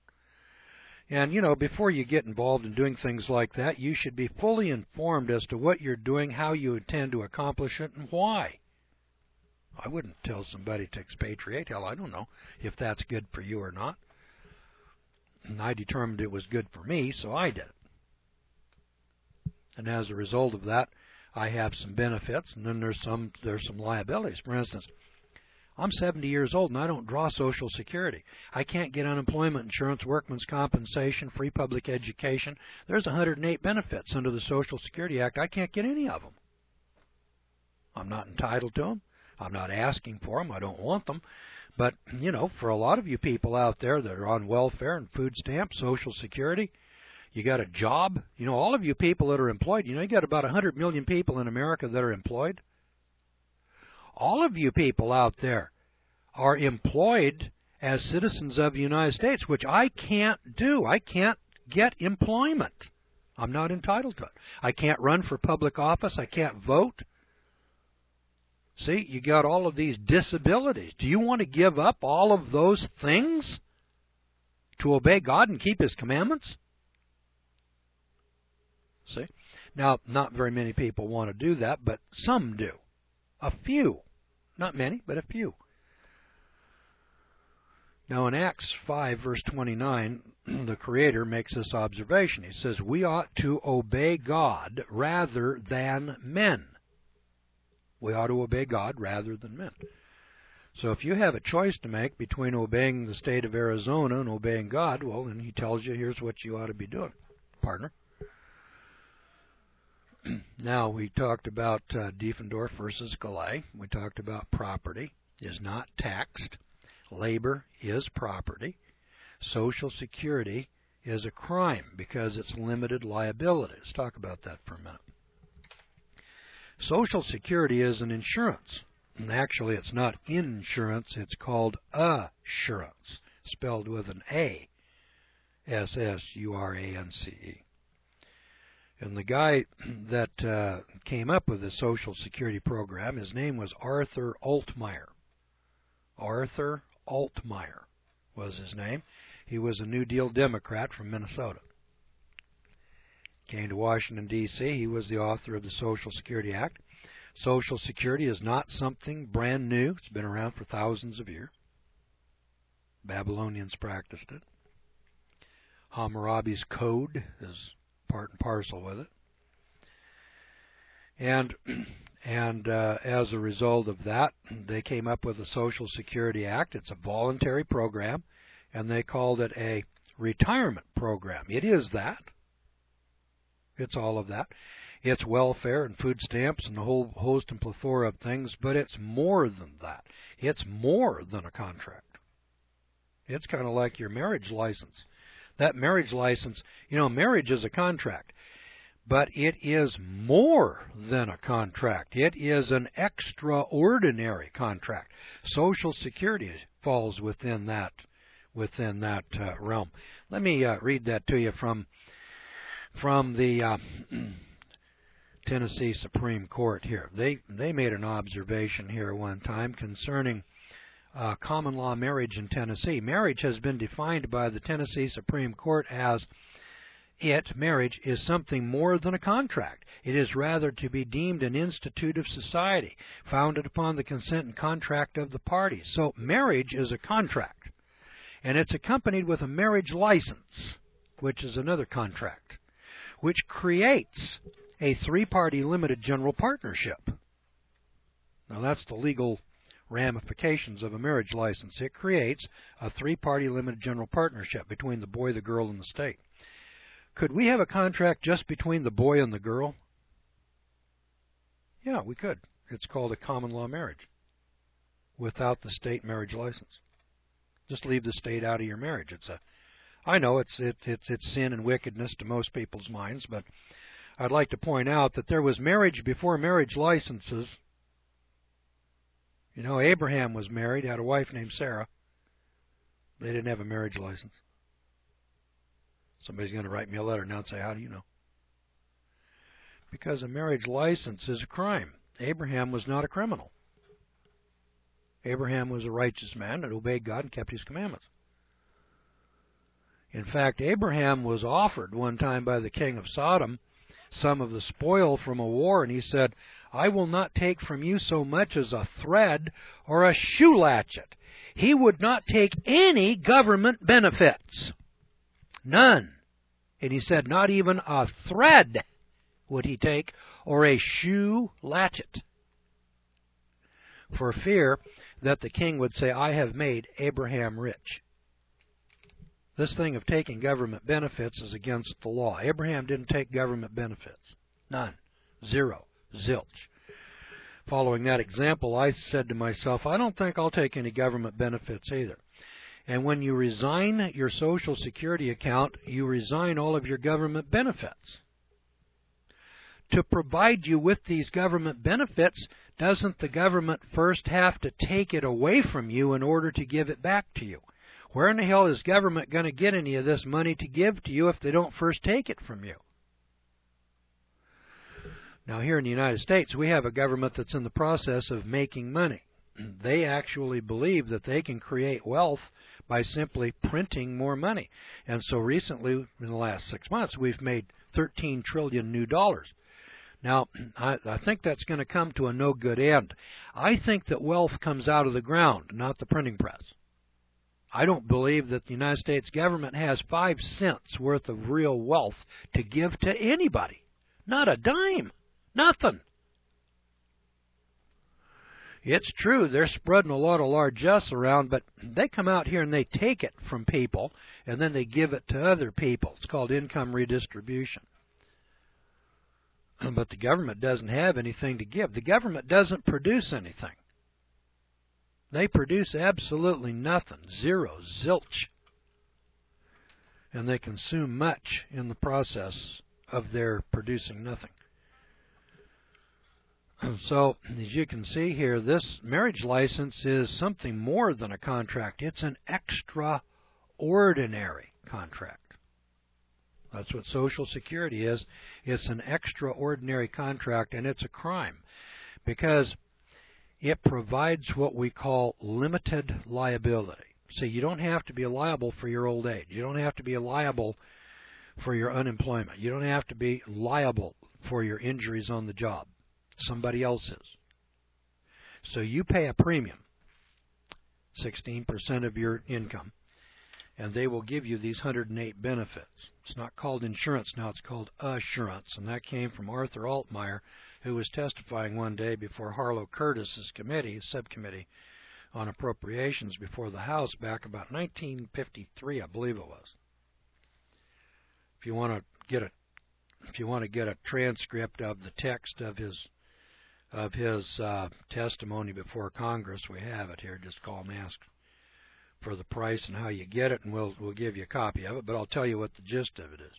And, you know, before you get involved in doing things like that, you should be fully informed as to what you're doing, how you intend to accomplish it, and why. I wouldn't tell somebody to expatriate. Hell, I don't know if that's good for you or not. And I determined it was good for me, so I did it. And as a result of that, I have some benefits, and then there's some there's some liabilities. For instance, I'm seventy years old, and I don't draw Social Security. I can't get unemployment insurance, workman's compensation, free public education. There's one hundred eight benefits under the Social Security Act. I can't get any of them. I'm not entitled to them. I'm not asking for them. I don't want them. But, you know, for a lot of you people out there that are on welfare and food stamps, Social Security, you got a job. You know, all of you people that are employed, you know, you got about one hundred million people in America that are employed. All of you people out there are employed as citizens of the United States, which I can't do. I can't get employment. I'm not entitled to it. I can't run for public office. I can't vote. See, you got all of these disabilities. Do you want to give up all of those things to obey God and keep His commandments? See? Now, not very many people want to do that, but some do. A few. Not many, but a few. Now, in Acts five, verse twenty-nine, the Creator makes this observation. He says, we ought to obey God rather than men. We ought to obey God rather than men. So if you have a choice to make between obeying the state of Arizona and obeying God, well, then He tells you here's what you ought to be doing, partner. Now, we talked about uh, Diefendorf versus Galay. We talked about property is not taxed. Labor is property. Social Security is a crime because it's limited liability. Let's talk about that for a minute. Social Security is an insurance. And actually, it's not insurance. It's called assurance, spelled with an A, S S U R A N C E. And the guy that uh, came up with the Social Security program, his name was Arthur Altmeyer. Arthur Altmeyer was his name. He was a New Deal Democrat from Minnesota. Came to Washington, D C He was the author of the Social Security Act. Social Security is not something brand new. It's been around for thousands of years. Babylonians practiced it. Hammurabi's Code is part and parcel with it. And and uh, as a result of that, they came up with the Social Security Act. It's a voluntary program, and they called it a retirement program. It is that. It's all of that. It's welfare and food stamps and a whole host and plethora of things, but it's more than that. It's more than a contract. It's kind of like your marriage license. That marriage license, you know, marriage is a contract, but it is more than a contract. It is an extraordinary contract. Social Security falls within that within that uh, realm. Let me uh, read that to you from from the uh, Tennessee Supreme Court here. They they made an observation here one time concerning uh, common law marriage in Tennessee. Marriage has been defined by the Tennessee Supreme Court as it, marriage, is something more than a contract. It is rather to be deemed an institute of society, founded upon the consent and contract of the parties. So marriage is a contract, and it's accompanied with a marriage license, which is another contract, which creates a three-party limited general partnership. Now that's the legal ramifications of a marriage license. It creates a three-party limited general partnership between the boy, the girl, and the state. Could we have a contract just between the boy and the girl? Yeah, we could. It's called a common law marriage without the state marriage license. Just leave the state out of your marriage. It's a, I know it's it, it's it's sin and wickedness to most people's minds, but I'd like to point out that there was marriage before marriage licenses. You know, Abraham was married, had a wife named Sarah. They didn't have a marriage license. Somebody's going to write me a letter now and say, how do you know? Because a marriage license is a crime. Abraham was not a criminal. Abraham was a righteous man that obeyed God and kept His commandments. In fact, Abraham was offered one time by the king of Sodom some of the spoil from a war, and he said, I will not take from you so much as a thread or a shoe latchet. He would not take any government benefits. None. And he said not even a thread would he take, or a shoe latchet, for fear that the king would say, I have made Abraham rich. This thing of taking government benefits is against the law. Abraham didn't take government benefits. None. Zero. Zilch. Following that example, I said to myself, I don't think I'll take any government benefits either. And when you resign your Social Security account, you resign all of your government benefits. To provide you with these government benefits, doesn't the government first have to take it away from you in order to give it back to you? Where in the hell is government going to get any of this money to give to you if they don't first take it from you? Now, here in the United States, we have a government that's in the process of making money. They actually believe that they can create wealth by simply printing more money. And so recently, in the last six months, we've made thirteen trillion new dollars. Now, I, I think that's going to come to a no good end. I think that wealth comes out of the ground, not the printing press. I don't believe that the United States government has five cents worth of real wealth to give to anybody. Not a dime. Nothing. It's true, they're spreading a lot of largesse around, but they come out here and they take it from people, and then they give it to other people. It's called income redistribution. But the government doesn't have anything to give. The government doesn't produce anything. They produce absolutely nothing. Zero. Zilch. And they consume much in the process of their producing nothing. So, as you can see here, this marriage license is something more than a contract. It's an extraordinary contract. That's what Social Security is. It's an extraordinary contract, and it's a crime because it provides what we call limited liability. So you don't have to be liable for your old age. You don't have to be liable for your unemployment. You don't have to be liable for your injuries on the job. Somebody else is. So you pay a premium, sixteen percent of your income, and they will give you these one hundred eight benefits. It's not called insurance now, it's called assurance, and that came from Arthur Altmeyer, who was testifying one day before Harlow Curtis's committee, subcommittee on appropriations before the House back about nineteen fifty-three, I believe it was. If you want to get a if you want to get a transcript of the text of his of his uh, testimony before Congress, we have it here. Just call and ask for the price and how you get it, and we'll we'll give you a copy of it. But I'll tell you what the gist of it is.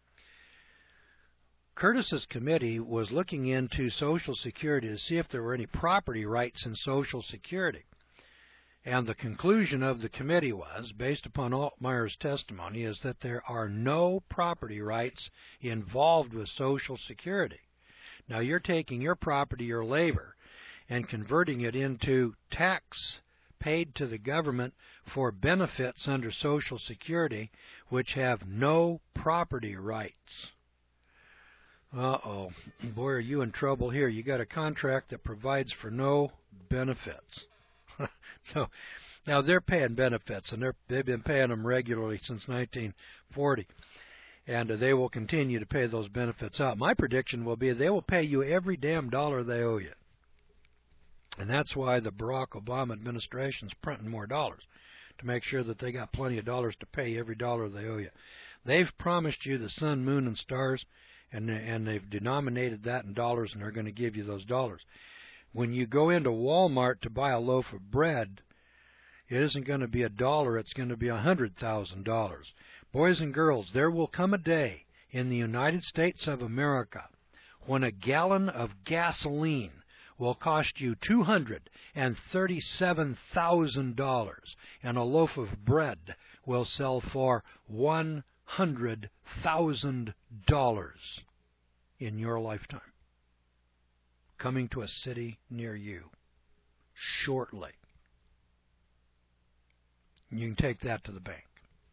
Curtis's committee was looking into Social Security to see if there were any property rights in Social Security. And the conclusion of the committee was, based upon Altmaier's testimony, is that there are no property rights involved with Social Security. Now, you're taking your property or labor and converting it into tax paid to the government for benefits under Social Security which have no property rights. Uh-oh. Boy, are you in trouble here. You got a contract that provides for no benefits. So, now they're paying benefits, and they're, they've been paying them regularly since nineteen forty, and uh, they will continue to pay those benefits out. My prediction will be they will pay you every damn dollar they owe you, and that's why the Barack Obama administration's printing more dollars, to make sure that they got plenty of dollars to pay every dollar they owe you. They've promised you the sun, moon, and stars, and, and they've denominated that in dollars, and they're going to give you those dollars. When you go into Walmart to buy a loaf of bread, it isn't going to be a dollar, it's going to be a hundred thousand dollars. Boys and girls, there will come a day in the United States of America when a gallon of gasoline will cost you two hundred thirty-seven thousand dollars, and a loaf of bread will sell for one hundred thousand dollars in your lifetime. Coming to a city near you shortly. You can take that to the bank.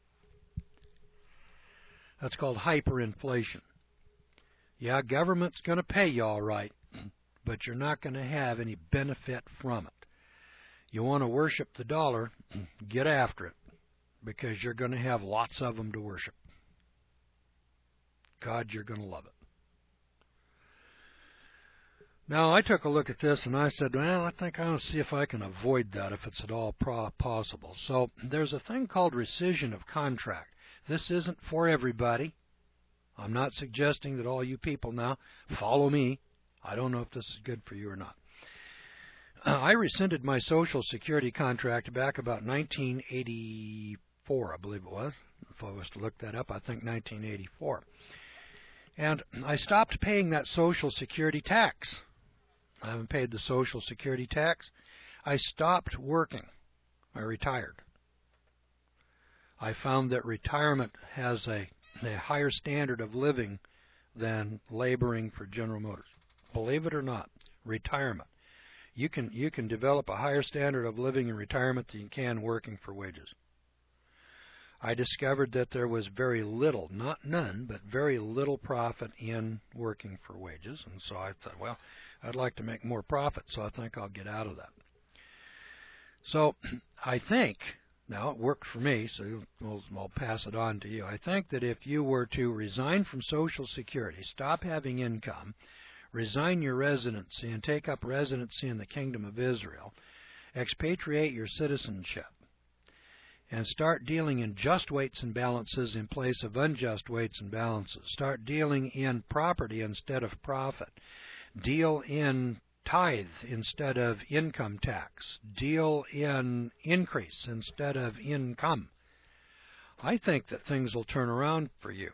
That's called hyperinflation. Yeah, government's going to pay you all right, but you're not going to have any benefit from it. You want to worship the dollar, get after it, because you're going to have lots of them to worship. God, you're going to love it. Now, I took a look at this and I said, well, I think I'll see if I can avoid that if it's at all pro- possible. So there's a thing called rescission of contract. This isn't for everybody. I'm not suggesting that all you people now follow me. I don't know if this is good for you or not. Uh, I rescinded my Social Security contract back about nineteen eighty-four, I believe it was. If I was to look that up, I think nineteen eighty-four. And I stopped paying that Social Security tax. I haven't paid the Social Security tax. I stopped working. I retired. I found that retirement has a, a higher standard of living than laboring for General Motors. Believe it or not, retirement. You can you can develop a higher standard of living in retirement than you can working for wages. I discovered that there was very little, not none, but very little profit in working for wages. And so I thought, well, I'd like to make more profit, so I think I'll get out of that. So I think, now it worked for me, so I'll, I'll pass it on to you. I think that if you were to resign from Social Security, stop having income, resign your residency, and take up residency in the Kingdom of Israel, expatriate your citizenship, and start dealing in just weights and balances in place of unjust weights and balances. Start dealing in property instead of profit. Deal in tithe instead of income tax. Deal in increase instead of income. I think that things will turn around for you.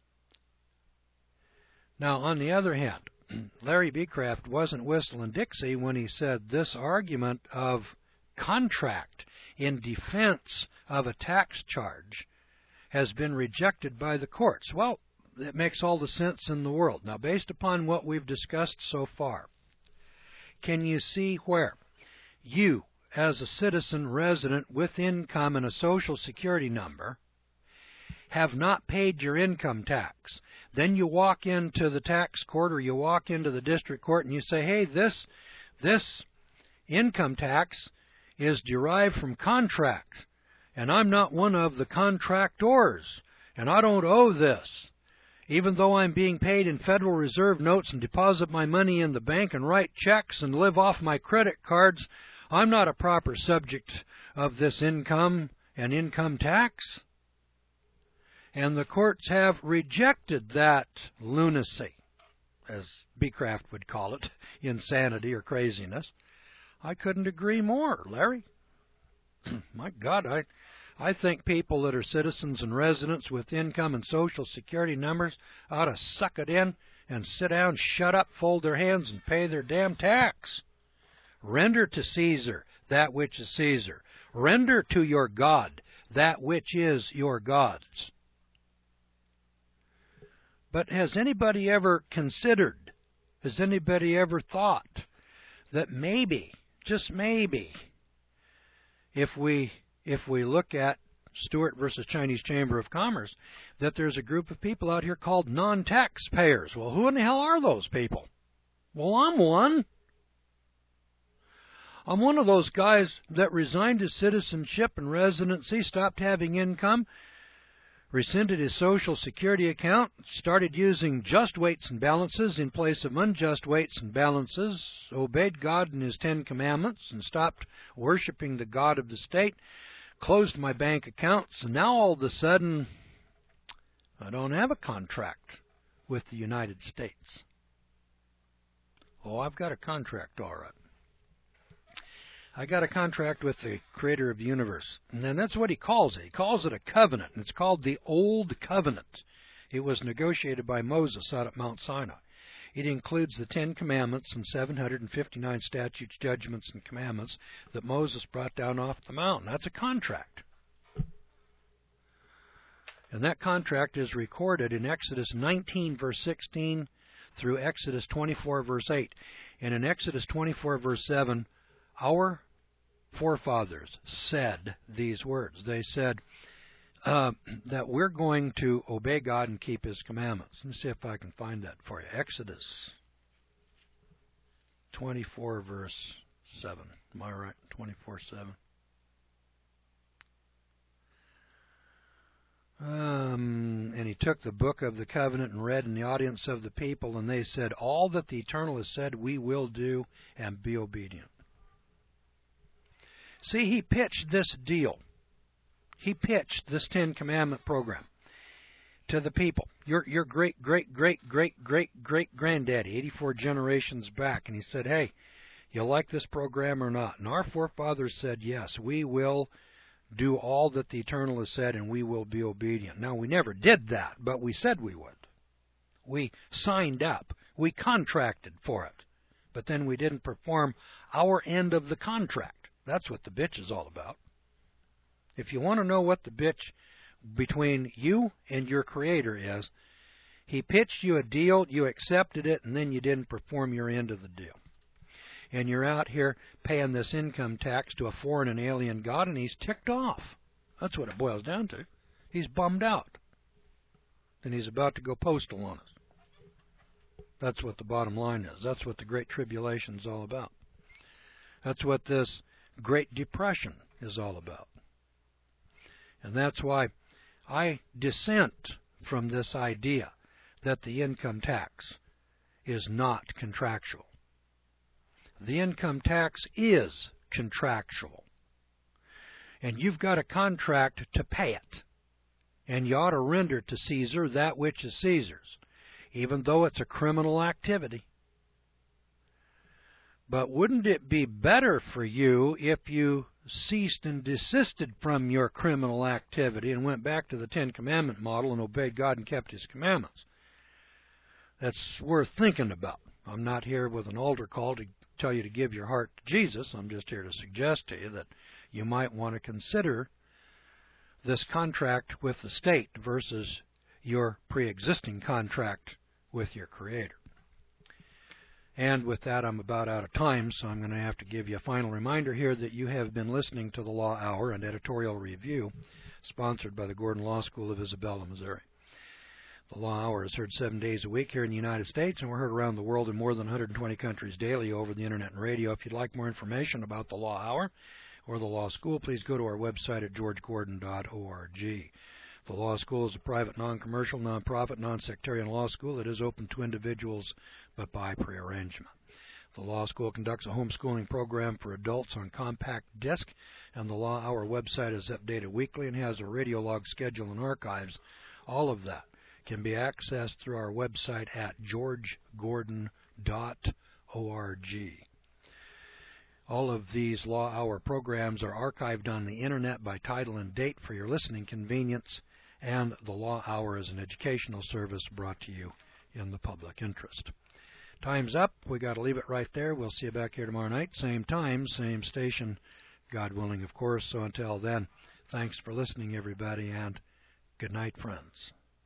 Now, on the other hand, Larry Becraft wasn't whistling Dixie when he said this argument of contract in defense of a tax charge has been rejected by the courts. Well, it makes all the sense in the world. Now, based upon what we've discussed so far, can you see where you, as a citizen resident with income and a Social Security number, have not paid your income tax? Then you walk into the tax court or you walk into the district court and you say, hey, this, this income tax is derived from contract, and I'm not one of the contractors, and I don't owe this. Even though I'm being paid in Federal Reserve notes and deposit my money in the bank and write checks and live off my credit cards, I'm not a proper subject of this income and income tax. And the courts have rejected that lunacy, as Becraft would call it, insanity or craziness. I couldn't agree more, Larry. My God, I I think people that are citizens and residents with income and Social Security numbers ought to suck it in and sit down, shut up, fold their hands, and pay their damn tax. Render to Caesar that which is Caesar. Render to your God that which is your God's. But has anybody ever considered, has anybody ever thought that maybe, just maybe, if we if we look at Stewart versus Chinese Chamber of Commerce, that there's a group of people out here called non-taxpayers. Well, who in the hell are those people? Well, I'm one. I'm one of those guys that resigned his citizenship and residency, stopped having income, rescinded his Social Security account, started using just weights and balances in place of unjust weights and balances, obeyed God and his Ten Commandments, and stopped worshiping the God of the state, closed my bank accounts, and now all of a sudden I don't have a contract with the United States. Oh, I've got a contract, all right. I got a contract with the creator of the universe. And then that's what he calls it. He calls it a covenant, and it's called the Old Covenant. It was negotiated by Moses out at Mount Sinai. It includes the Ten Commandments and seven hundred fifty-nine statutes, judgments, and commandments that Moses brought down off the mountain. That's a contract. And that contract is recorded in Exodus nineteen, verse sixteen, through Exodus twenty-four, verse eight. And in Exodus twenty-four, verse seven, our forefathers said these words. They said uh, that we're going to obey God and keep His commandments. Let me see if I can find that for you. Exodus twenty-four, verse seven. Am I right? twenty-four, seven. Um, and he took the book of the covenant and read in the audience of the people, and they said, all that the Eternal has said we will do, and be obedient. See, he pitched this deal. He pitched this Ten Commandment program to the people. Your your great, great, great, great, great, great granddaddy, eighty-four generations back. And he said, hey, you like this program or not? And our forefathers said, yes, we will do all that the Eternal has said, and we will be obedient. Now, we never did that, but we said we would. We signed up. We contracted for it. But then we didn't perform our end of the contract. That's what the bitch is all about. If you want to know what the bitch between you and your Creator is, He pitched you a deal, you accepted it, and then you didn't perform your end of the deal. And you're out here paying this income tax to a foreign and alien God, and He's ticked off. That's what it boils down to. He's bummed out. And He's about to go postal on us. That's what the bottom line is. That's what the Great Tribulation is all about. That's what this Great Depression is all about. And that's why I dissent from this idea that the income tax is not contractual. The income tax is contractual. And you've got a contract to pay it. And you ought to render to Caesar that which is Caesar's, even though it's a criminal activity. But wouldn't it be better for you if you ceased and desisted from your criminal activity and went back to the Ten Commandment model and obeyed God and kept His commandments? That's worth thinking about. I'm not here with an altar call to tell you to give your heart to Jesus. I'm just here to suggest to you that you might want to consider this contract with the state versus your pre-existing contract with your Creator. And with that, I'm about out of time, so I'm going to have to give you a final reminder here that you have been listening to the Law Hour, an editorial review sponsored by the Gordon Law School of Isabella, Missouri. The Law Hour is heard seven days a week here in the United States, and we're heard around the world in more than one hundred twenty countries daily over the Internet and radio. If you'd like more information about the Law Hour or the Law School, please go to our website at george gordon dot org. The Law School is a private, non-commercial, non-profit, non-sectarian law school that is open to individuals, but by prearrangement. The Law School conducts a homeschooling program for adults on compact disc, and the Law Hour website is updated weekly and has a radio log schedule and archives. All of that can be accessed through our website at george gordon dot org. All of these Law Hour programs are archived on the Internet by title and date for your listening convenience, and the Law Hour is an educational service brought to you in the public interest. Time's up. We got to leave it right there. We'll see you back here tomorrow night. Same time, same station. God willing, of course. So until then, thanks for listening, everybody, and good night, friends.